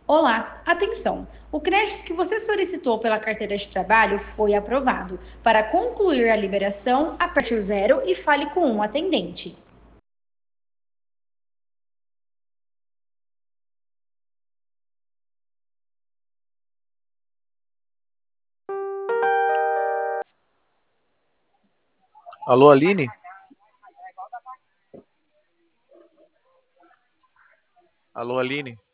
Olá, atenção! O crédito que você solicitou pela carteira de trabalho foi aprovado. Para concluir a liberação, aperte o zero e fale com um atendente. Alô, Aline? Alô, Aline?